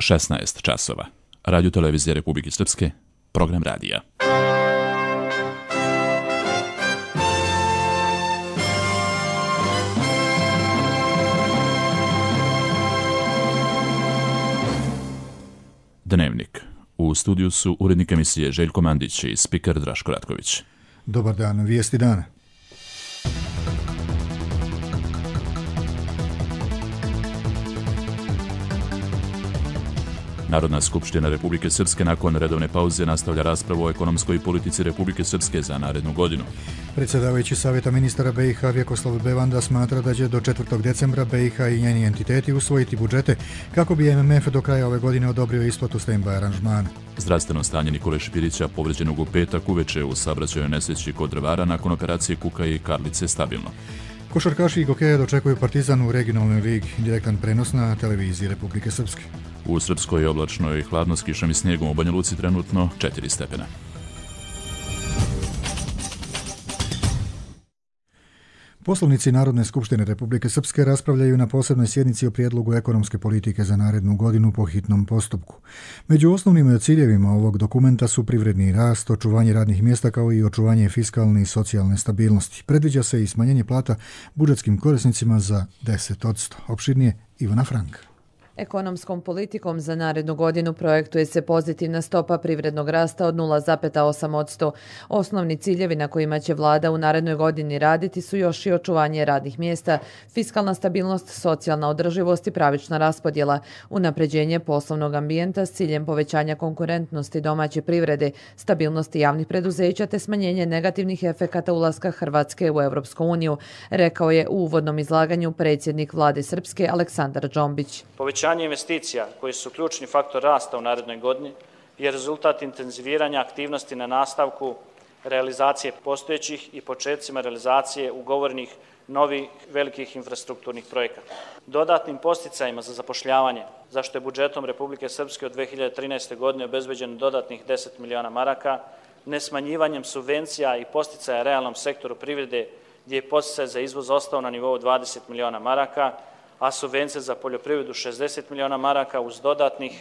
16 časova. Radio televizije Republike Srpske, program radija. Dnevnik. U studiju su urednik emisije Željko Mandić i spiker Draško Ratković. Dobar dan, vijesti dana. Narodna skupština Republike Srpske nakon redovne pauze nastavlja raspravu o ekonomskoj politici Republike Srpske za narednu godinu. Predsjedavajući Savjeta ministara BiH Vjekoslav Bevanda smatra da će do 4. decembra BiH i njeni entiteti usvojiti budžete kako bi MMF do kraja ove godine odobrio isplatu stand-by aranžmana. Zdravstveno stanje Nikole Špirića, povređenog u petak uveče u saobraćajnoj nesreći kod Drvara nakon operacije kuka i karlice, stabilno. Košarkaši i gokeja dočekuju Partizan u regionalnoj ligi. Direktan prenos na televiziji Republike Srpske. U Srpskoj je oblačno i hladno s kišom i snijegom, u Banja Luci trenutno 4 stepena. Poslovnici Narodne skupštine Republike Srpske raspravljaju na posebnoj sjednici o prijedlogu ekonomske politike za narednu godinu po hitnom postupku. Među osnovnim ciljevima ovog dokumenta su privredni rast, očuvanje radnih mjesta kao i očuvanje fiskalne i socijalne stabilnosti. Predviđa se i smanjenje plata budžetskim korisnicima za 10%. Opširnije Ivana Franka. Ekonomskom politikom za narednu godinu projektuje se pozitivna stopa privrednog rasta od 0,8%. Osnovni ciljevi na kojima će vlada u narednoj godini raditi su još i očuvanje radnih mjesta, fiskalna stabilnost, socijalna održivost i pravična raspodjela, unapređenje poslovnog ambijenta s ciljem povećanja konkurentnosti domaće privrede, stabilnosti javnih preduzeća te smanjenje negativnih efekata ulaska Hrvatske u Europsku uniju, rekao je u uvodnom izlaganju predsjednik vlade Srpske Aleksandar Džombić. Povećanje investicija, koji su ključni faktor rasta u narednoj godini, je rezultat intenziviranja aktivnosti na nastavku realizacije postojećih i početcima realizacije ugovorenih novih velikih infrastrukturnih projekata. Dodatnim posticajima za zapošljavanje, zašto je budžetom Republike Srpske od 2013. godine obezbeđeno dodatnih 10 miliona maraka, nesmanjivanjem subvencija i posticaja realnom sektoru privrede, gdje je posticaj za izvoz ostao na nivou 20 miliona maraka, a subvencije za poljoprivredu 60 miliona maraka uz dodatnih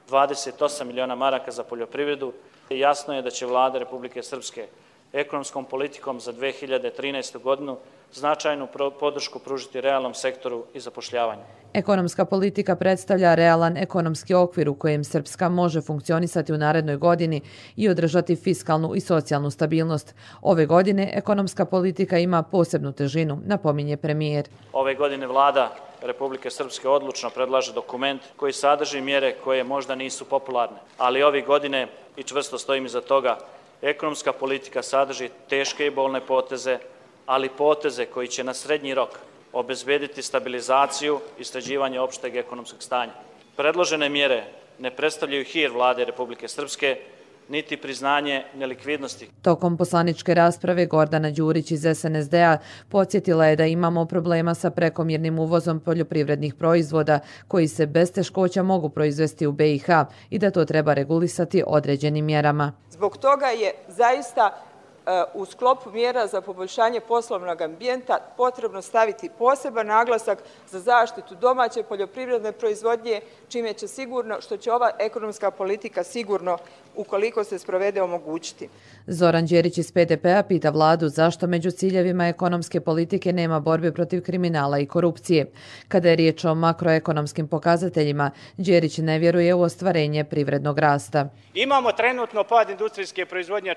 28 miliona maraka za poljoprivredu. Jasno je da će vlada Republike Srpske ekonomskom politikom za 2013. godinu značajnu podršku pružiti realnom sektoru i zapošljavanju. Ekonomska politika predstavlja realan ekonomski okvir u kojem Srpska može funkcionisati u narednoj godini i održati fiskalnu i socijalnu stabilnost. Ove godine ekonomska politika ima posebnu težinu, napominje premijer. Ove godine vlada Republike Srpske odlučno predlaže dokument koji sadrži mjere koje možda nisu popularne, ali ove godine, i čvrsto stojim iza toga, ekonomska politika sadrži teške i bolne poteze, ali poteze koji će na srednji rok obezbediti stabilizaciju i sređivanje opšteg ekonomskog stanja. Predložene mjere ne predstavljaju hir vlade Republike Srpske, niti priznanje nelikvidnosti. Tokom poslaničke rasprave Gordana Đurić iz SNSD-a podsjetila je da imamo problema sa prekomjernim uvozom poljoprivrednih proizvoda koji se bez teškoća mogu proizvesti u BiH i da to treba regulisati određenim mjerama. Zbog toga je zaista u sklopu mjera za poboljšanje poslovnog ambijenta potrebno staviti poseban naglasak za zaštitu domaće poljoprivredne proizvodnje, čime će sigurno, što će ova ekonomska politika sigurno, ukoliko se sprovede, omogućiti. Zoran Đerić iz PDP-a pita vladu zašto među ciljevima ekonomske politike nema borbe protiv kriminala i korupcije. Kada je riječ o makroekonomskim pokazateljima, Đerić ne vjeruje u ostvarenje privrednog rasta. Imamo trenutno pad industrijske proizvodnje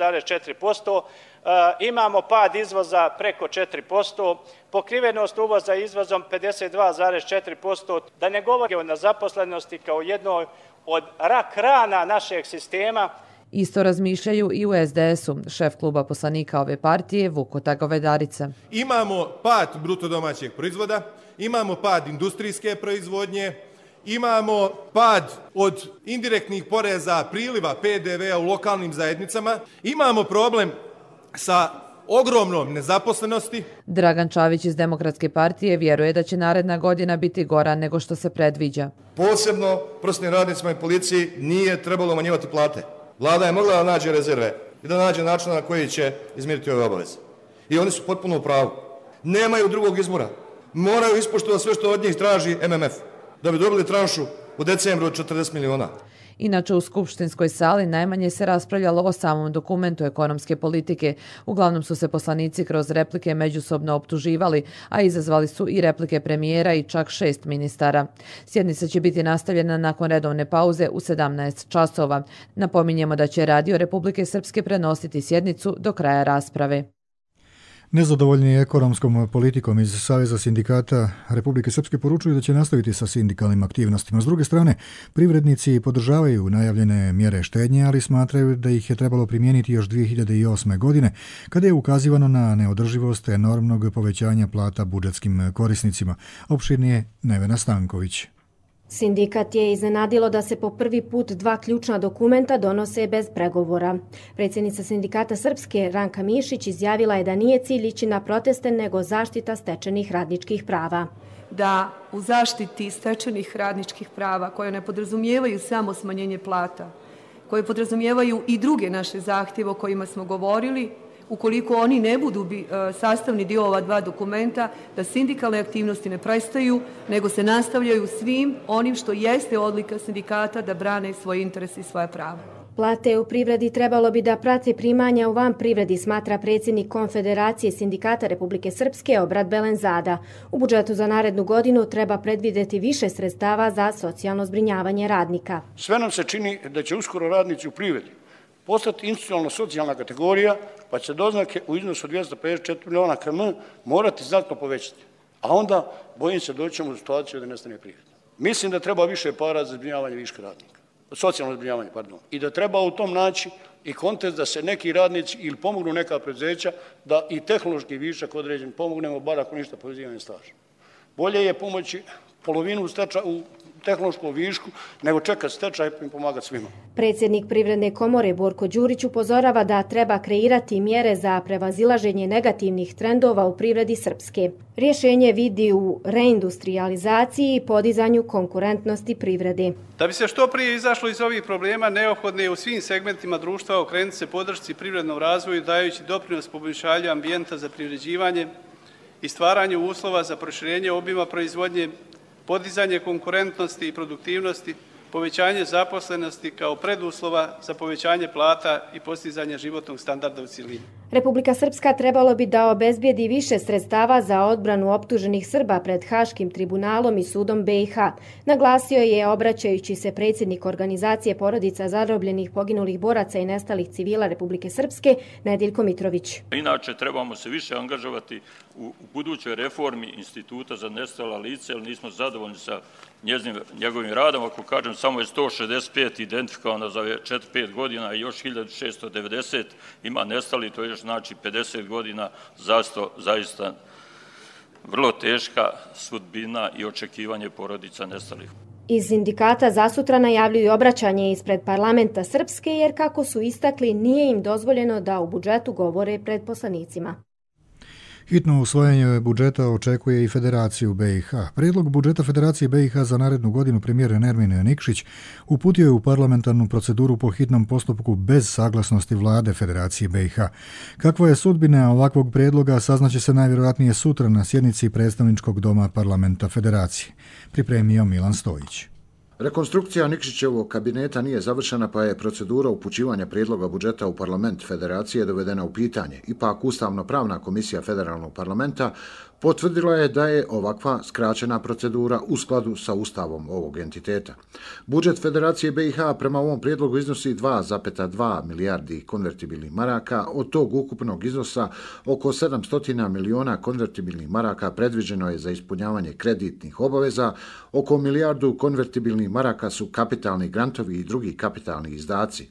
4,4%, imamo pad izvoza preko 4%, pokrivenost uvoza izvozom 52,4%, da ne govorimo o nezaposlenosti kao jednoj od rak rana našeg sistema. Isto razmišljaju i u SDS-u. Šef kluba poslanika ove partije, Vukota Govedarica. Imamo pad bruto domaćeg proizvoda, imamo pad industrijske proizvodnje, imamo pad od indirektnih poreza, priliva PDV-a u lokalnim zajednicama, imamo problem sa ogromnom nezaposlenosti. Dragan Čavić iz Demokratske partije vjeruje da će naredna godina biti gora nego što se predviđa. Posebno prosvjetnim radnicima i policiji nije trebalo umanjivati plate. Vlada je mogla da nađe rezerve i da nađe način na koji će izmiriti ove obaveze. I oni su potpuno u pravu. Nemaju drugog izbora. Moraju ispoštovati sve što od njih traži MMF da bi dobili tranšu u decembru od 40 miliona. Inače, u skupštinskoj sali najmanje se raspravljalo o samom dokumentu ekonomske politike. Uglavnom su se poslanici kroz replike međusobno optuživali, a izazvali su i replike premijera i čak 6 ministara. Sjednica će biti nastavljena nakon redovne pauze u 17 časova. Napominjemo da će Radio Republike Srpske prenositi sjednicu do kraja rasprave. Nezadovoljni ekonomskom politikom iz Saveza sindikata Republike Srpske poručuju da će nastaviti sa sindikalnim aktivnostima. S druge strane, privrednici podržavaju najavljene mjere štednje, ali smatraju da ih je trebalo primijeniti još 2008. godine, kada je ukazivano na neodrživost enormnog povećanja plata budžetskim korisnicima. Opširnije Nevena Stanković. Sindikat je iznenadilo da se po prvi put 2 ključna dokumenta donose bez pregovora. Predsjednica Sindikata Srpske Ranka Mišić izjavila je da nije cilj ići na proteste nego zaštita stečenih radničkih prava. Da u zaštiti stečenih radničkih prava, koje ne podrazumijevaju samo smanjenje plata, koje podrazumijevaju i druge naše zahtjeve o kojima smo govorili, ukoliko oni ne budu sastavni dio ova 2 dokumenta, da sindikalne aktivnosti ne prestaju, nego se nastavljaju svim onim što jeste odlika sindikata da brane svoje interese i svoja prava. Plate u privredi trebalo bi da prate primanja u van privredi, smatra predsjednik Konfederacije sindikata Republike Srpske Obrad Belenzada. U budžetu za narednu godinu treba predvidjeti više sredstava za socijalno zbrinjavanje radnika. Sve nam se čini da će uskoro radnici u privredi postati institucionalno socijalna kategorija, pa će doznake u iznosu od 254 miliona km morati znatno povećati. A onda, bojim se, doćemo u situaciju da nestane privreda. Mislim da treba više para za zbrinjavanje viška radnika, socijalno zbrinjavanje, i da treba u tom naći i kontekst da se neki radnici ili pomognu neka preduzeća, da i tehnološki višak određen pomognemo, bar ako ništa povezivanje staža. Bolje je pomoći polovinu u tehnološkom višku, nego čekati stečaj i pomagati svima. Predsjednik Privredne komore Borko Đurić upozorava da treba kreirati mjere za prevazilaženje negativnih trendova u privredi Srpske. Rješenje vidi u reindustrializaciji i podizanju konkurentnosti privrede. Da bi se što prije izašlo iz ovih problema, neophodno je u svim segmentima društva okrenuti se podršci privrednom razvoju, dajući doprinos poboljšanju ambijenta za privređivanje i stvaranju uslova za proširenje obima proizvodnje, podizanje konkurentnosti i produktivnosti, povećanje zaposlenosti kao preduslova za povećanje plata i postizanje životnog standarda u cjelini. Republika Srpska trebalo bi da obezbijedi više sredstava za odbranu optuženih Srba pred Haškim tribunalom i sudom BiH. Naglasio je, obraćajući se predsjednik organizacije porodica zarobljenih, poginulih boraca i nestalih civila Republike Srpske, Nediljko Mitrović. Inače, trebamo se više angažovati u budućoj reformi Instituta za nestala lica, jer nismo zadovoljni sa njegovim radom. Ako kažem, samo je 165 identifikovano za 4-5 godina i još 1690 ima nestali, to je još znači 50 godina, zaista vrlo teška sudbina i očekivanje porodica nestalih. Iz sindikata zasutra najavljuju obraćanje ispred parlamenta Srpske, jer kako su istakli, nije im dozvoljeno da u budžetu govore pred poslanicima. Hitno usvajanje budžeta očekuje i Federaciju BiH. Prijedlog budžeta Federacije BiH za narednu godinu premijer Nermin Nikšić uputio je u parlamentarnu proceduru po hitnom postupku bez saglasnosti vlade Federacije BiH. Kakva je sudbina ovakvog prijedloga saznaće se najvjerojatnije sutra na sjednici predstavničkog doma parlamenta Federacije. Pripremio Milan Stojić. Rekonstrukcija Nikšićevog kabineta nije završena, pa je procedura upućivanja prijedloga budžeta u parlament Federacije dovedena u pitanje. Ipak, Ustavno-pravna komisija Federalnog parlamenta potvrdila je da je ovakva skraćena procedura u skladu sa ustavom ovog entiteta. Budžet Federacije BiH prema ovom prijedlogu iznosi 2,2 milijardi konvertibilnih maraka. Od tog ukupnog iznosa oko 700 miliona konvertibilnih maraka predviđeno je za ispunjavanje kreditnih obaveza, oko milijardu konvertibilnih maraka su kapitalni grantovi i drugi kapitalni izdaci.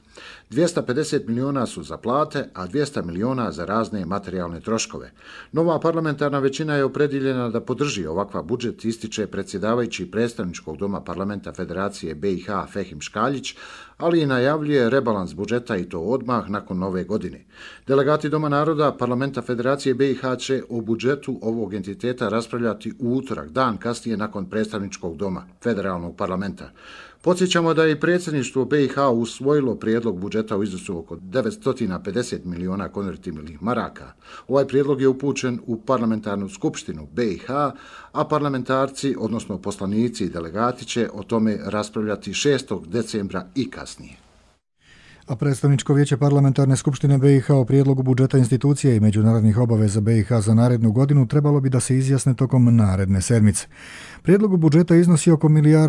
250 miliona su za plate, a 200 miliona za razne materijalne troškove. Nova parlamentarna većina je opredjeljena da podrži ovakva budžet, ističe predsjedavajući predstavničkog doma parlamenta Federacije BiH Fehim Škaljić, ali i najavljuje rebalans budžeta i to odmah nakon nove godine. Delegati Doma naroda parlamenta Federacije BiH će o budžetu ovog entiteta raspravljati u utorak, dan kasnije nakon predstavničkog doma Federalnog parlamenta. Podsjećamo da je i predsjedništvo BiH usvojilo prijedlog budžeta u iznosu oko 950 miliona konvertibilnih maraka. Ovaj prijedlog je upućen u parlamentarnu skupštinu BiH, a parlamentarci, odnosno poslanici i delegati će o tome raspravljati 6. decembra i kasnije. A predstavničko vijeće parlamentarne skupštine BiH o prijedlogu budžeta institucije i međunarodnih obaveza BiH za narednu godinu trebalo bi da se izjasne tokom naredne sedmice. Prijedlog budžeta iznosi oko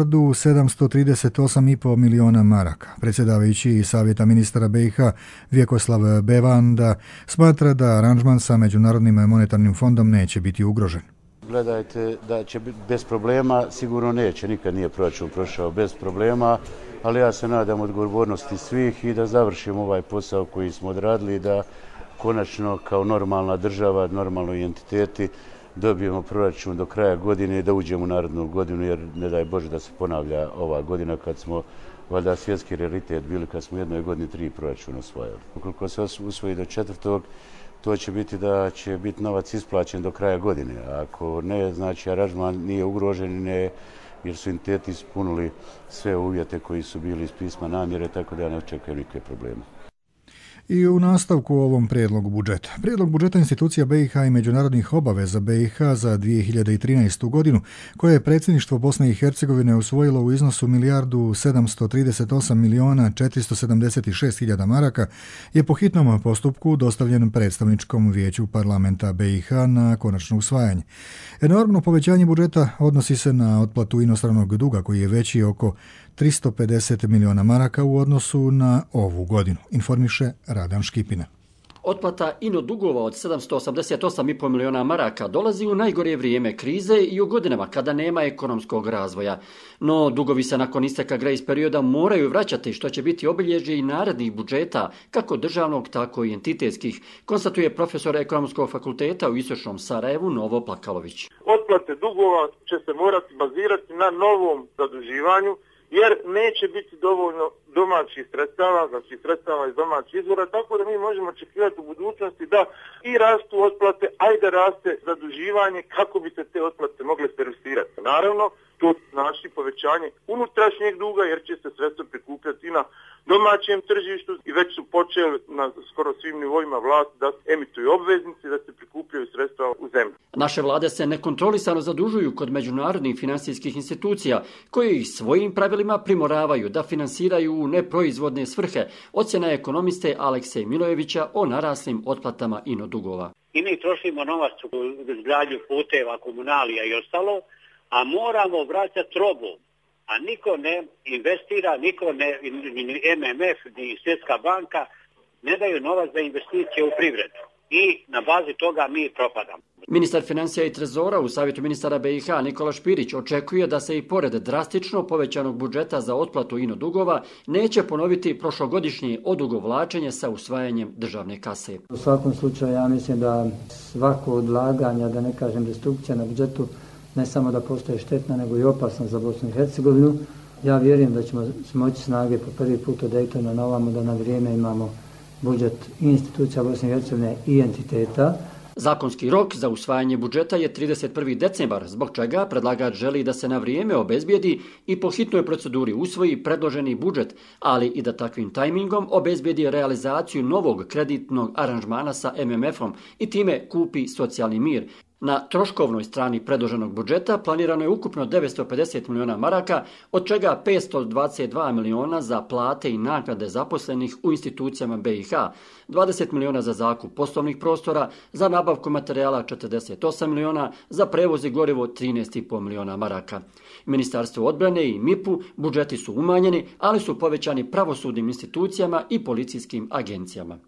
1.738,5 miliona maraka. Predsjedavajući Savjeta ministara BiH Vjekoslav Bevanda smatra da aranžman sa Međunarodnim monetarnim fondom neće biti ugrožen. Gledajte da će biti bez problema, sigurno neće, nikad nije proračun prošao bez problema, ali ja se nadam odgovornosti svih i da završimo ovaj posao koji smo odradili i da konačno kao normalna država, normalni entiteti dobijemo proračun do kraja godine i da uđemo u narednu godinu, jer ne daj Bože da se ponavlja ova godina kad smo valjda svjetski realitet bili kad smo u jednoj godini 3 proračuna usvojili. Ukoliko se usvoji do 4. to će biti da će biti novac isplaćen do kraja godine. Ako ne, znači aranžman nije ugrožen jer su entiteti ispunili sve uvjete koji su bili iz pisma namjere, tako da ja ne očekujem nikakve probleme. I u nastavku ovom prijedlogu budžeta. Prijedlog budžeta institucija BiH i međunarodnih obaveza BiH za 2013. godinu, koje je predsjedništvo Bosne i Hercegovine usvojilo u iznosu 1.738.476.000 maraka, je po hitnom postupku dostavljen predstavničkom vijeću parlamenta BiH na konačno usvajanje. Enormno povećanje budžeta odnosi se na otplatu inostranog duga koji je veći oko 350 miliona maraka u odnosu na ovu godinu, informiše Radan Škipina. Otplata ino dugova od 788,5 miliona maraka dolazi u najgorije vrijeme krize i u godinama kada nema ekonomskog razvoja. No, dugovi se nakon isteka grace perioda moraju vraćati, što će biti obilježje i narednih budžeta, kako državnog, tako i entitetskih, konstatuje profesor Ekonomskog fakulteta u Istočnom Sarajevu Novo Plakalović. Otplate dugova će se morati bazirati na novom zaduživanju, jer neće biti dovoljno domaćih sredstava, znači sredstava iz domaćih izvora, tako da mi možemo očekivati u budućnosti da i rastu otplate, a i da raste zaduživanje kako bi se te otplate mogle servisirati. Naravno, to znači povećanje unutrašnjeg duga, jer će se sredstva prikupljati na domaćem tržištu i već su počeli na skoro svim nivoima vlasti da emituju obveznice, da se prikupljaju sredstva u zemlji. Naše vlade se nekontrolisano zadužuju kod međunarodnih financijskih institucija, koje ih svojim pravilima primoravaju da finansiraju u neproizvodne svrhe, ocjena ekonomiste Aleksej Milojevića o naraslim otplatama ino dugova. I mi trošimo novac u izgradnju puteva, komunalija i ostalo, a moramo vraćati robu. A niko ne investira, ni MMF, ni Svjetska banka ne daju novac za investicije u privredu. I na bazi toga mi propadamo. Ministar financija i trezora u Savjetu ministara BiH Nikola Špirić očekuje da se i pored drastično povećanog budžeta za otplatu ino dugova neće ponoviti prošlogodišnje odugovlačenje sa usvajanjem državne kase. U svakom slučaju ja mislim da svako odlaganje, da ne kažem destrukcija na budžetu, ne samo da postaje štetna, nego i opasna za Bosnu i Hercegovinu. Ja vjerujem da ćemo smoći snage po prvi put od Daytona na ovamo da na vrijeme imamo budžet i institucija Bosne i Hercegovine i entiteta. Zakonski rok za usvajanje budžeta je 31. decembar, zbog čega predlagač želi da se na vrijeme obezbijedi i po hitnoj proceduri usvoji predloženi budžet, ali i da takvim tajmingom obezbijedi realizaciju novog kreditnog aranžmana sa MMF-om i time kupi socijalni mir. Na troškovnoj strani predloženog budžeta planirano je ukupno 950 miliona maraka, od čega 522 miliona za plate i naknade zaposlenih u institucijama BiH, 20 miliona za zakup poslovnih prostora, za nabavku materijala 48 miliona, za prevoz i gorivo 13,5 miliona maraka. Ministarstvo odbrane i MIP-u budžeti su umanjeni, ali su povećani pravosudnim institucijama i policijskim agencijama.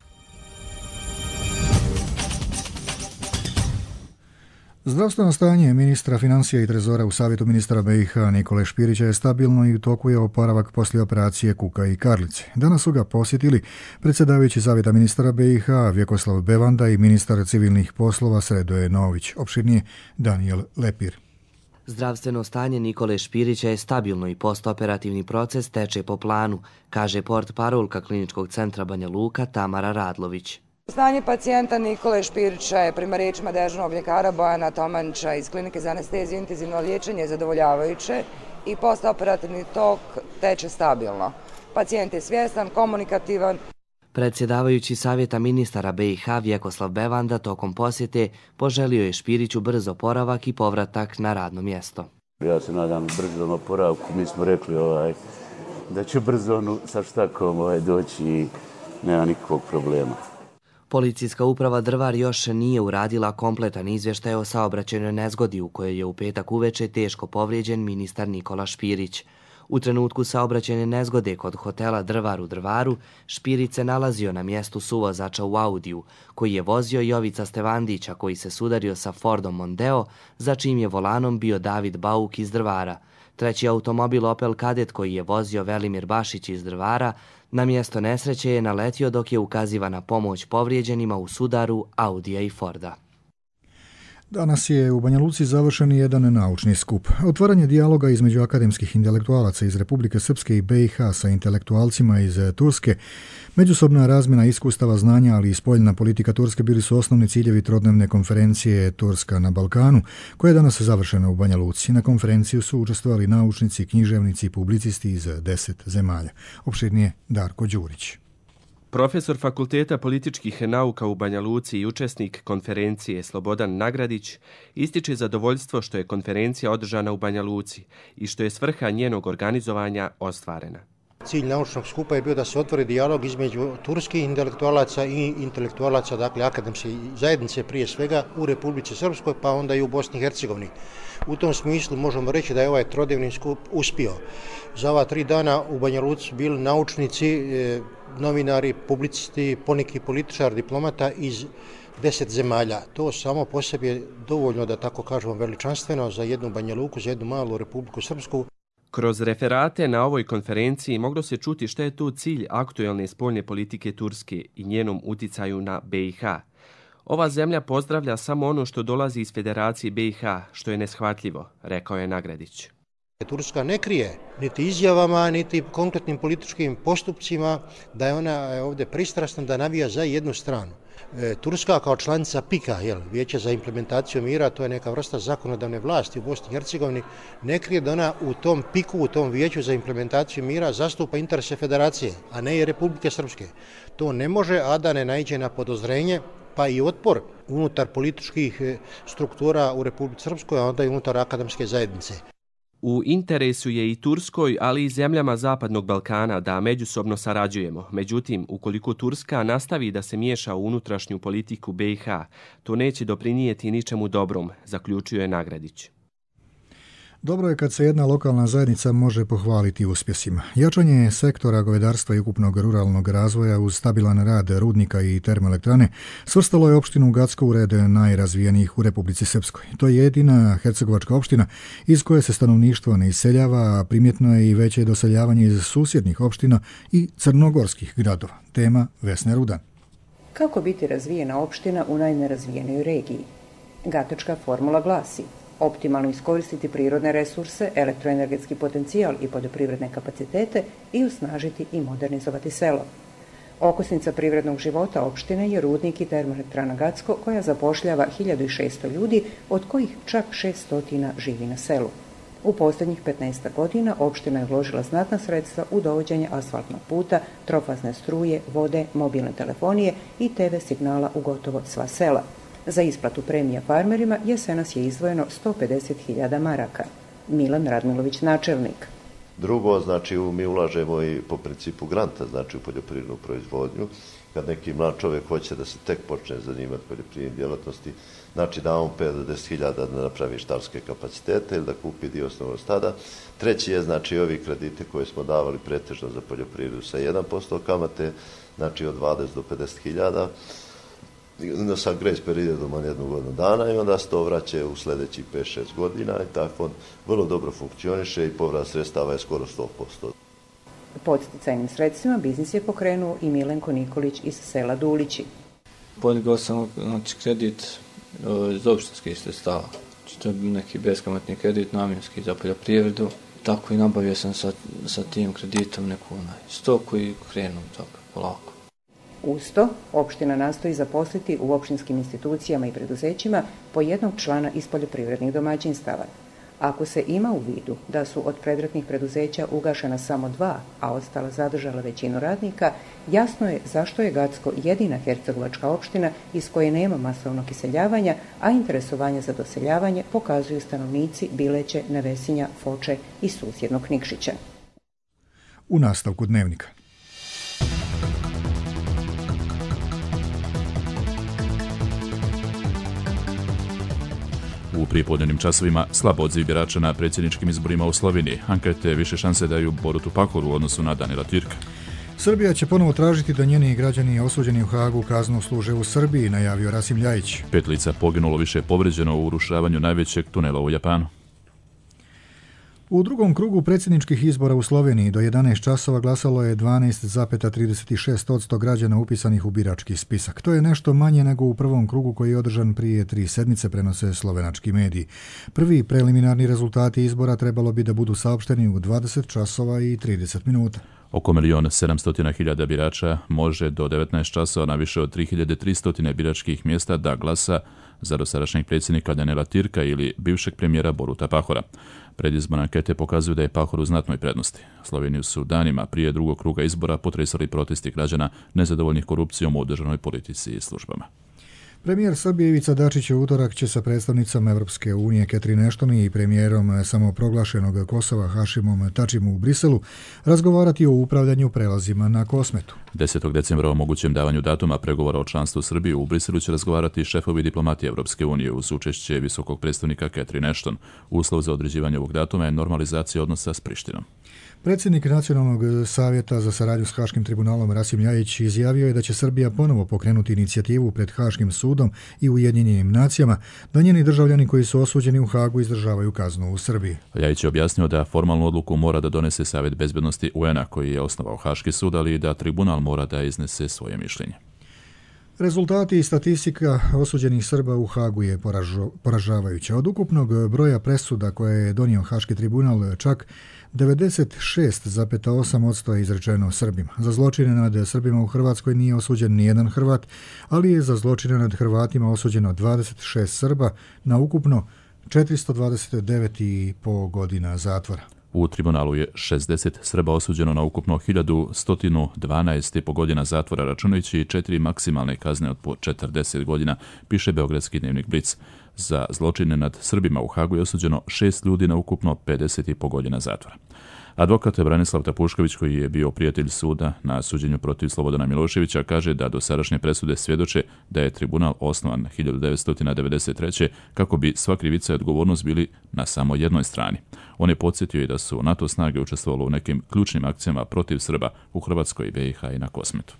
Zdravstveno stanje ministra financija i trezora u Savjetu ministara BiH Nikole Špirića je stabilno i u toku je oporavak poslije operacije kuka i karlice. Danas su ga posjetili predsjedavajući Savjeta ministara BiH Vjekoslav Bevanda i ministar civilnih poslova Sredoje Nović. Opširnije Daniel Lepir. Zdravstveno stanje Nikole Špirića je stabilno i postoperativni proces teče po planu, kaže portparolka Kliničkog centra Banja Luka Tamara Radlović. Stanje pacijenta Nikole Špirića je prema riječima dežurnog ljekara Bojana Tomanića iz Klinike za anesteziju i intenzivno liječenje zadovoljavajuće i postoperativni tok teče stabilno. Pacijent je svjestan, komunikativan. Predsjedavajući Savjeta ministara BiH Vjekoslav Bevanda tokom posjete poželio je Špiriću brz oporavak i povratak na radno mjesto. Ja se nadam brzom oporavku, mi smo rekli da će brzo sa štakom doći i nema nikakvog problema. Policijska uprava Drvar još nije uradila kompletan izvještaj o saobraćajnoj nezgodi u kojoj je u petak uveče teško povrijeđen ministar Nikola Špirić. U trenutku saobraćajne nezgode kod hotela Drvar u Drvaru, Špirić se nalazio na mjestu suvozača u Audiju, koji je vozio Jovica Stevandića, koji se sudario sa Fordom Mondeo, za čim je volanom bio David Bauk iz Drvara. Treći automobil Opel Kadett, koji je vozio Velimir Bašić iz Drvara, na mjesto nesreće je naletio dok je ukazivana pomoć povrijeđenima u sudaru Audija i Forda. Danas je u Banja Luci završen jedan naučni skup. Otvaranje dijaloga između akademskih intelektualaca iz Republike Srpske i BiH sa intelektualcima iz Turske, međusobna razmjena iskustava, znanja, ali i spoljna politika Turske bili su osnovni ciljevi trodnevne konferencije Turska na Balkanu, koja je danas završena u Banja Luci. Na konferenciju su učestvovali naučnici, književnici i publicisti iz 10 zemalja. Opširnije Darko Đurić. Profesor Fakulteta političkih nauka u Banja Luci i učesnik konferencije Slobodan Nagradić ističe zadovoljstvo što je konferencija održana u Banja Luci i što je svrha njenog organizovanja ostvarena. Cilj naučnog skupa je bio da se otvori dijalog između turskih intelektualaca i intelektualaca, dakle akademske zajednice prije svega u Republici Srpskoj, pa onda i u Bosni i Hercegovini. U tom smislu možemo reći da je ovaj trodnevni skup uspio. Za ova 3 dana u Banja Luci su bili naučnici, novinari, publicisti, poneki političar, diplomata iz 10 zemalja. To samo po sebi je dovoljno, da tako kažemo, veličanstveno za jednu Banja Luku, za jednu malu Republiku Srpsku. Kroz referate na ovoj konferenciji moglo se čuti šta je tu cilj aktuelne spoljne politike Turske i njenom uticaju na BiH. Ova zemlja pozdravlja samo ono što dolazi iz Federacije BiH, što je neshvatljivo, rekao je Nagradić. Turska ne krije niti izjavama, niti konkretnim političkim postupcima da je ona ovdje pristrasna, da navija za jednu stranu. Turska kao članica PIK-a, Vijeća za implementaciju mira, to je neka vrsta zakonodavne vlasti u Bosni i Hercegovini, ne krije da ona u tom PIK-u, u tom Vijeću za implementaciju mira zastupa interese Federacije, a ne i Republike Srpske. To ne može, a da ne naiđe na podozrenje, pa i otpor unutar političkih struktura u Republici Srpskoj, a onda i unutar akademske zajednice. U interesu je i Turskoj, ali i zemljama Zapadnog Balkana da međusobno sarađujemo. Međutim, ukoliko Turska nastavi da se miješa u unutrašnju politiku BiH, to neće doprinijeti ničemu dobrom, zaključuje Nagradić. Dobro je kad se jedna lokalna zajednica može pohvaliti uspjesima. Jačanje sektora govedarstva i ukupnog ruralnog razvoja uz stabilan rad rudnika i termoelektrane svrstalo je opštinu Gacko u red najrazvijenijih u Republici Srpskoj. To je jedina hercegovačka opština iz koje se stanovništvo ne iseljava, a primjetno je i veće doseljavanje iz susjednih opština i crnogorskih gradova. Tema Vesne Rudan. Kako biti razvijena opština u najnerazvijenoj regiji? Gatočka formula glasi: optimalno iskoristiti prirodne resurse, elektroenergetski potencijal i poljoprivredne kapacitete i osnažiti i modernizovati selo. Okosnica privrednog života opštine je rudnik i termoelektrana Gacko, koja zapošljava 1600 ljudi, od kojih čak 600 živi na selu. U posljednjih 15 godina opština je uložila znatna sredstva u dovođenje asfaltnog puta, trofazne struje, vode, mobilne telefonije i TV signala u gotovo sva sela. Za isplatu premija farmerima jesenas je izdvojeno 150.000 maraka. Milan Radmilović, načelnik. Drugo, znači mi ulažemo i po principu granta, znači u poljoprivrednu proizvodnju. Kad neki mlad čovjek hoće da se tek počne zanimati poljoprivrednim djelatnosti, znači da on 5 do 10.000 da napravi štalske kapacitete ili da kupi dio osnovnog stada. Treći je znači ovi kredite koje smo davali pretežno za poljoprivredu sa 1% kamate, znači od 20 do 50.000. Sa grace periodom od 1 godinu dana i onda se to vraća u sljedećih 5-6 godina i taj fond vrlo dobro funkcioniše i povrat sredstava je skoro 100%. Podsticajnim sredstvima biznis je pokrenuo i Milenko Nikolić iz sela Dulići. Podigao sam kredit iz opštinskih sredstava. To je neki beskamatni kredit namjenski za poljoprivredu. Tako i nabavio sam sa tim kreditom neku stoku i krenuo tako polako. Uz to, opština nastoji zaposliti u opštinskim institucijama i preduzećima po jednog člana iz poljoprivrednih domaćinstava. Ako se ima u vidu da su od predratnih preduzeća ugašena samo 2, a ostala zadržala većinu radnika, jasno je zašto je Gacko jedina hercegovačka opština iz koje nema masovnog iseljavanja, a interesovanje za doseljavanje pokazuju stanovnici Bileće, Nevesinja, Foče i susjednog Nikšića. U nastavku dnevnika. U prijepodnevnim časovima slab odziv birača na predsjedničkim izborima u Sloveniji. Ankete više šanse daju Borutu Pahoru u odnosu na Danila Türka. Srbija će ponovo tražiti da njeni građani osuđeni u Hagu kaznu služe u Srbiji, najavio Rasim Ljajić. 5 lica poginulo, više povređeno u urušavanju najvećeg tunela u Japanu. U drugom krugu predsjedničkih izbora u Sloveniji do 11 časova glasalo je 12,36% građana upisanih u birački spisak. To je nešto manje nego u prvom krugu koji je održan prije 3 sedmice, prenose slovenački mediji. Prvi preliminarni rezultati izbora trebalo bi da budu saopšteni u 20 časova i 30 minuta. Oko 1.700.000 birača može do 19 časova na više od 3.300 biračkih mjesta da glasa za dosadašnjeg predsjednika Danila Türka ili bivšeg premijera Boruta Pahora. Predizborne ankete pokazuju da je Pahor u znatnoj prednosti. Sloveniju su danima prije drugog kruga izbora potresali protesti građana nezadovoljnih korupcijom u državnoj politici i službama. Premijer Srbije Ivica Dačić u utorak će sa predstavnicom Evropske unije Catherine Ashton i premijerom samoproglašenog Kosova Hašimom Tačim u Briselu razgovarati o upravljanju prelazima na Kosmetu. 10. decembra o mogućem davanju datuma pregovora o članstvu Srbije u Briselu će razgovarati šefovi diplomatije Evropske unije uz učešće visokog predstavnika Catherine Ashton. Uslov za određivanje ovog datuma je normalizacija odnosa s Prištinom. Predsjednik Nacionalnog savjeta za saradnju s Haškim tribunalom Rasim Ljajić izjavio je da će Srbija ponovo pokrenuti inicijativu pred Haškim sudom i Ujedinjenim nacijama da njeni državljani koji su osuđeni u Hagu izdržavaju kaznu u Srbiji. Ljajić je objasnio da formalnu odluku mora da donese Savjet bezbednosti UN-a koji je osnovao Haški sud, ali i da tribunal mora da iznese svoje mišljenje. Rezultati i statistika osuđenih Srba u Hagu je poražavajuća. Od ukupnog broja presuda koje je donio Haški tribunal, čak 96,8% je izrečeno Srbima. Za zločine nad Srbima u Hrvatskoj nije osuđen nijedan Hrvat, ali je za zločine nad Hrvatima osuđeno 26 Srba na ukupno 429,5 godina zatvora. U tribunalu je 60 Srba osuđeno na ukupno 1112,5 godina zatvora, računajući 4 maksimalne kazne od po 40 godina, piše beogradski dnevnik Blic. Za zločine nad Srbima u Hagu je osuđeno 6 ljudi na ukupno 50,5 godina zatvora. Advokat Branislav Tapušković, koji je bio prijatelj suda na suđenju protiv Slobodana Miloševića, kaže da dosadašnje presude svjedoče da je tribunal osnovan 1993. kako bi sva krivica i odgovornost bili na samo jednoj strani. On je podsjetio i da su NATO snage učestvovalo u nekim ključnim akcijama protiv Srba u Hrvatskoj, BiH i na Kosmetu.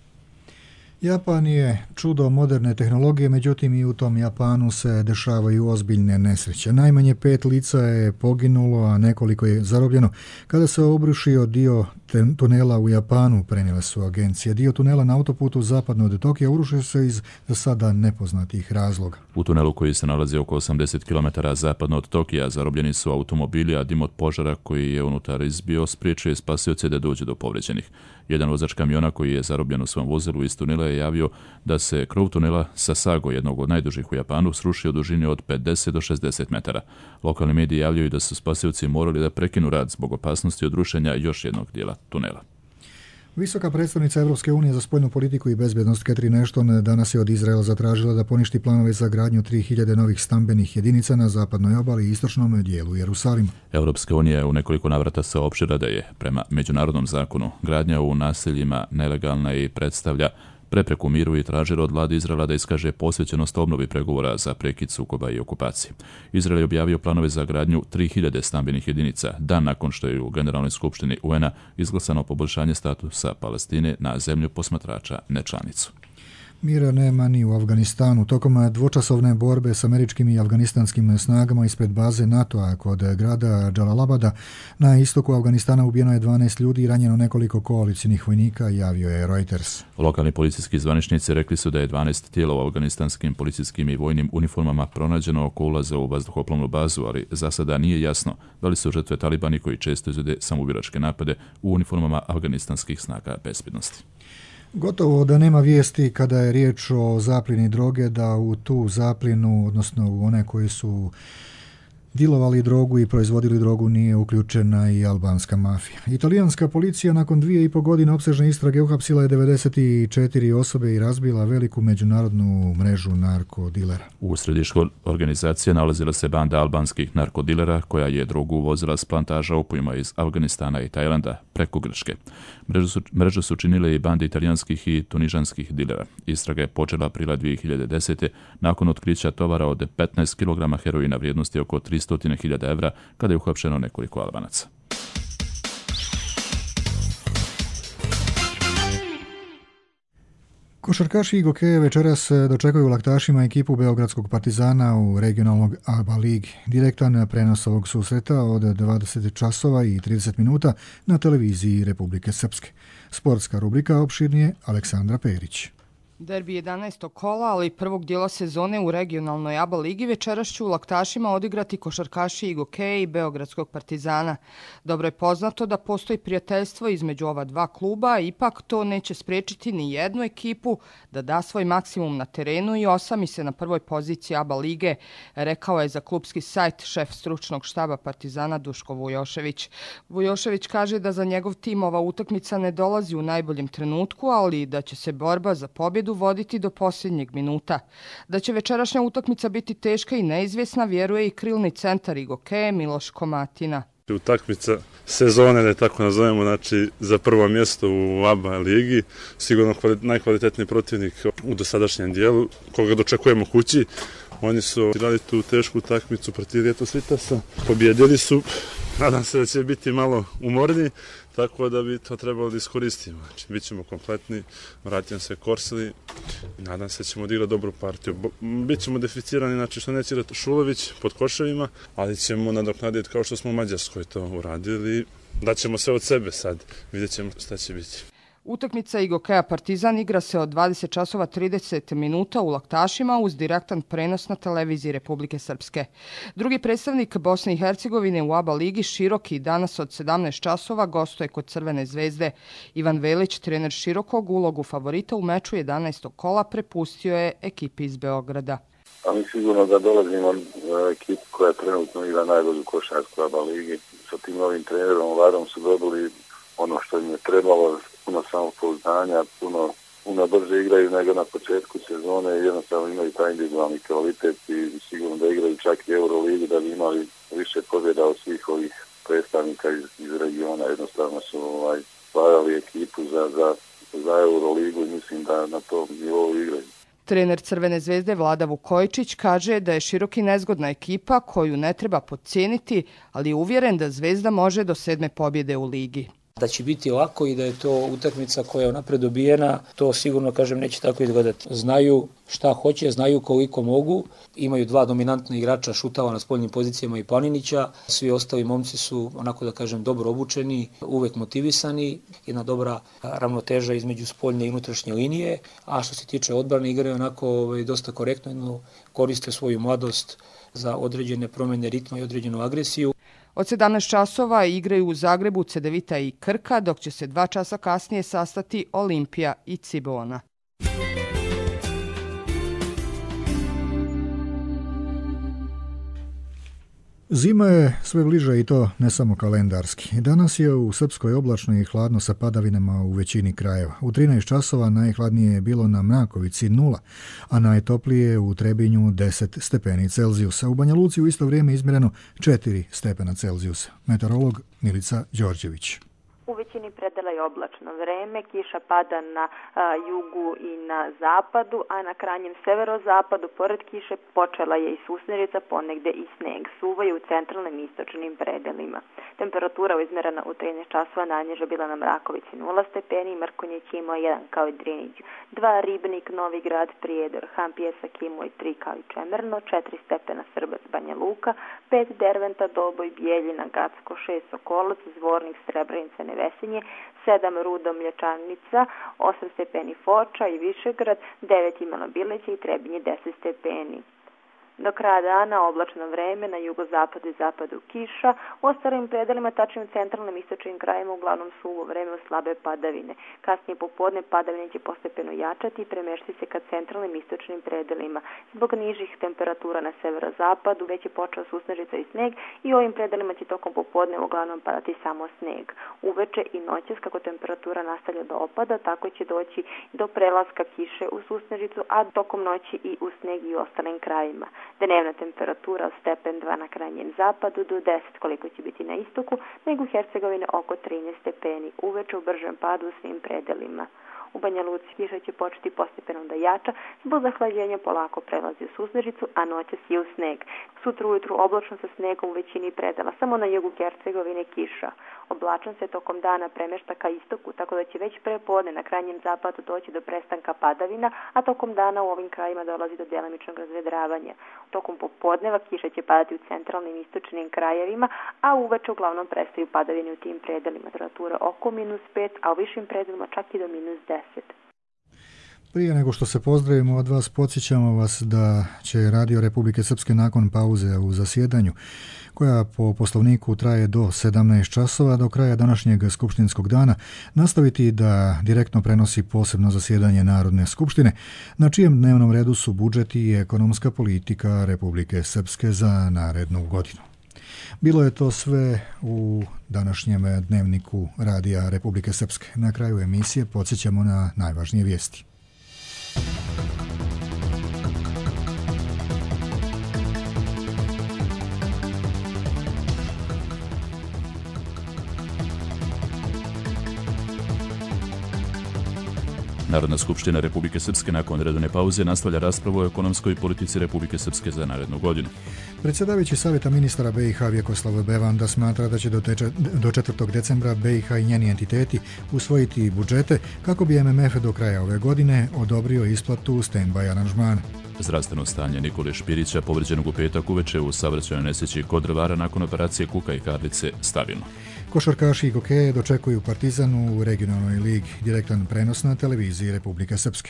Japan je čudo moderne tehnologije, međutim i u tom Japanu se dešavaju ozbiljne nesreće. Najmanje 5 lica je poginulo, a nekoliko je zarobljeno kada se obrušio dio tunela u Japanu, prenijele su agencije. Dio tunela na autoputu zapadno od Tokija urušio se iz za sada nepoznatih razloga. U tunelu koji se nalazi oko 80 km zapadno od Tokija zarobljeni su automobili, a dim od požara koji je unutar izbio spriječio spasioce da dođe do povređenih. Jedan vozač kamiona koji je zarobljen u svom vozilu iz tunela je javio da se krov tunela Sasago, jednog od najdužih u Japanu, srušio u dužini od 50 do 60 metara. Lokalni mediji javljaju da su spasioci morali da prekinu rad zbog opasnosti od rušenja još jednog dijela tunela. Visoka predstavnica Evropske unije za spoljnu politiku i bezbjednost Catherine Ashton danas je od Izraela zatražila da poništi planove za gradnju 3000 novih stambenih jedinica na zapadnoj obali i istočnom dijelu Jerusalima. Evropska unija je u nekoliko navrata saopštila da je, prema međunarodnom zakonu, gradnja u naseljima nelegalna i predstavlja prepreku miru i tražila od vlade Izraela da iskaže posvećenost obnovi pregovora za prekid sukoba i okupacije. Izrael je objavio planove za gradnju 3000 stambenih jedinica, dan nakon što je u Generalnoj skupštini UN-a izglasano poboljšanje statusa Palestine na zemlju posmatrača nečlanicu. Mira nema ni u Afganistanu. Tokom dvočasovne borbe s američkim i afganistanskim snagama ispred baze NATO-a kod grada Džalalabada na istoku Afganistana ubijeno je 12 ljudi i ranjeno nekoliko koalicijnih vojnika, javio je Reuters. Lokalni policijski zvaničnici rekli su da je 12 tijela u afganistanskim policijskim i vojnim uniformama pronađeno oko ulaza u vazduhoplovnu bazu, ali za sada nije jasno da li su žrtve talibani koji često izvode samoubiračke napade u uniformama afganistanskih snaga bezbjednosti. Gotovo da nema vijesti kada je riječ o zapljeni droge, da u tu zapljenu, odnosno u one koji su dilovali drogu i proizvodili drogu, nije uključena i albanska mafija. Italijanska policija nakon 2,5 godine opsežne istrage uhapsila je 94 osobe i razbila veliku međunarodnu mrežu narkodilera. U središku organizacije nalazila se banda albanskih narkodilera koja je drogu uvozila s plantaža opijuma iz Afganistana i Tajlanda preko Grčke. Mrežu su činile i bande italijanskih i tunižanskih dilera. Istraga je počela aprila 2010. nakon otkrića tovara od 15 kg heroina vrijednosti oko 300.000 evra kada je uhapšeno nekoliko Albanaca. Košarkaši Igokeje večeras dočekuju laktašima ekipu Beogradskog Partizana u regionalnog ABA ligi. Direktan prenos ovog susreta od 20 časova i 30 minuta na televiziji Republike Srpske. Sportska rubrika opširnije Aleksandra Perić. Derbi 11. kola, ali prvog dijela sezone u regionalnoj ABA ligi večeras će u laktašima odigrati košarkaši Igokeje i Beogradskog Partizana. Dobro je poznato da postoji prijateljstvo između ova dva kluba, a ipak to neće spriječiti ni jednu ekipu da da svoj maksimum na terenu i osami se na prvoj poziciji ABA lige, rekao je za klubski sajt šef stručnog štaba Partizana Duško Vujošević. Vujošević kaže da za njegov tim ova utakmica ne dolazi u najboljem trenutku, ali da će se borba za pobjedu voditi do posljednjeg minuta. Da će večerašnja utakmica biti teška i neizvjesna, vjeruje i krilni centar Igokeje Miloš Komatina. Utakmica sezone, da je tako nazovemo, znači za prvo mjesto u ABA ligi, sigurno najkvalitetniji protivnik u dosadašnjem dijelu, koga dočekujemo kući. Oni su igrali tu tešku utakmicu protiv Rijetosvitasa, pobjedili su, nadam se da će biti malo umorni, tako da bi to trebalo da iskoristimo. Znači, bit ćemo kompletni, vratim se Korsili, nadam se da ćemo odigrati dobru partiju. Bićemo deficirani, znači što neće igrati Šulović pod koševima, ali ćemo nadoknaditi kao što smo u Mađarskoj to uradili. Daćemo sve od sebe sad, vidjet ćemo šta će biti. Utakmica Igokeja Partizan igra se od 20 časova 30 minuta u laktašima uz direktan prenos na televiziji Republike Srpske. Drugi predstavnik Bosne i Hercegovine u ABA ligi Široki danas od 17 časova gostuje kod Crvene zvezde. Ivan Velić, trener Širokog, ulogu favorita u meču 11. kola prepustio je ekipi iz Beograda. A mi sigurno da dolazimo ekipu koja trenutno igra najbolju košarku ABA ligi. Sa tim novim trenerom Vladom su dobili ono što im je trebalo, puno samopouzdanja, puno brže igraju nego na početku sezone, jednostavno imaju taj individualni kvalitet i sigurno da igraju čak i Euroligu da bi imali više pobjeda od svih ovih predstavnika iz regiona. Jednostavno su stvarali ekipu za Euroligu i mislim da na tom nivou igraju. Trener Crvene zvezde Vlada Vukojičić kaže da je Široki nezgodna ekipa koju ne treba podcijeniti, ali je uvjeren da Zvezda može do 7. pobjede u ligi. Da će biti lako i da je to utakmica koja je napred dobijena, to sigurno, kažem, neće tako izgledati. Znaju šta hoće, znaju koliko mogu, imaju dva dominantna igrača Šutava na spoljnim pozicijama i Paninića, svi ostali momci su, onako da kažem, dobro obučeni, uvek motivisani, jedna dobra ravnoteža između spoljne i unutrašnje linije, a što se tiče odbrane igraju onako dosta korektno, koriste svoju mladost za određene promjene ritma i određenu agresiju. Od 17 časova igraju u Zagrebu Cedevita i Krka, dok će se 2 časa kasnije sastati Olimpija i Cibona. Zima je sve bliža i to ne samo kalendarski. Danas je u Srpskoj oblačno i hladno sa padavinama u većini krajeva. U 13 časova najhladnije je bilo na Mrakovici 0, a najtoplije u Trebinju 10 stepeni Celzijusa. U Banja Luci u isto vrijeme izmjereno 4 stepena Celzijusa. Meteorolog Milica Đorđević. U većini predela je oblačno vreme, kiša pada na jugu i na zapadu, a na krajnjem severozapadu, pored kiše, počela je i susnerica, ponegde i sneg. Suvaju u centralnim i istočnim predelima. Temperatura izmerena u 13 časova najniža bila na Mrakovici 0 stepeni, Mrkonjić imao 1 kao i Drinić, 2 Ribnik, Novi Grad, Prijedor, Han Pjesak imao 3 kao i Čemerno, 4 stepena Srbac, Banja Luka, 5 Derventa, Doboj, Bijeljina, Gacko, 6 Sokolac, Zvornik, Srebrenica, Vesenje, 7 Rudo, Mlječanica, 8 stepeni Foča i Višegrad, 9 Imano Bileća i Trebinje 10 stepeni. Do kraja dana oblačno vreme, na jugozapadu i zapadu kiša, u ostalim predelima, tačnije u centralnim istočnim krajima, uglavnom suvo vreme u slabe padavine. Kasnije popodne padavine će postepeno jačati i premještiti se ka centralnim istočnim predelima. Zbog nižih temperatura na severozapadu već je počeo susnežica i sneg i u ovim predelima će tokom popodne uglavnom padati samo sneg. Uveče i noćas, kako temperatura nastavlja da opada, tako će doći do prelaska kiše u susnežicu, a tokom noći i u sneg i u ostalim krajima. Dnevna temperatura od stepen 2 na krajnjem zapadu do 10 koliko će biti na istoku, nego u Hercegovini oko 13 stepeni, uveče u bržem padu u svim predelima. U Banja Luci kiša će početi postepeno da jača, zbog zahlađenja polako prelazi u susnežicu, a noćas je u sneg. Sutra ujutru oblačno sa snegom u većini predela, samo na jugu Hercegovine kiša. Oblačan se tokom dana premešta ka istoku, tako da će već prepodne na krajnjem zapadu doći do prestanka padavina, a tokom dana u ovim krajima dolazi do djelomičnog razvedravanja. Tokom popodneva kiša će padati u centralnim i istočnim krajevima, a uveče uglavnom prestaju padavine u tim predelima. Temperatura oko -5, a u višim predelima čak i do -10. Prije nego što se pozdravimo od vas, podsjećamo vas da će Radio Republike Srpske nakon pauze u zasjedanju, koja po poslovniku traje do 17 časova, do kraja današnjeg skupštinskog dana, nastaviti da direktno prenosi posebno zasjedanje Narodne skupštine, na čijem dnevnom redu su budžet i ekonomska politika Republike Srpske za narednu godinu. Bilo je to sve u današnjem dnevniku Radija Republike Srpske. Na kraju emisije podsjećamo na najvažnije vijesti. Narodna skupština Republike Srpske nakon redovne pauze nastavlja raspravu o ekonomskoj politici Republike Srpske za narednu godinu. Predsjedavajući Savjeta ministara BiH Vjekoslav Bevanda smatra da će do 4. decembra BiH i njeni entiteti usvojiti budžete kako bi MMF do kraja ove godine odobrio isplatu stand-by aranžmana. Zdravstveno stanje Nikole Špirića, povređenog u petak uveče u saobraćajnoj nesreći kod Drvara nakon operacije kuka i karlice, stabilno. Košarkaši i hokeje dočekuju Partizan u regionalnoj ligi. Direktan prenos na televiziji Republike Srpske.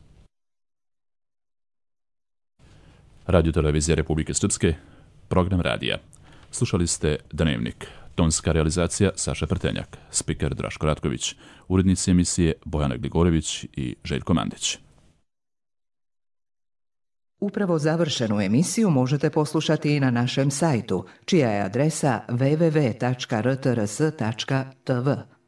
Radio televizija Republike Srpske, program radija. Slušali ste Dnevnik. Tonska realizacija Saša Prtenjak, spiker Draško Ratković, urednici emisije Bojana Gligorević i Željko Mandić. Upravo završenu emisiju možete poslušati i na našem sajtu, čija je adresa www.rtrs.tv.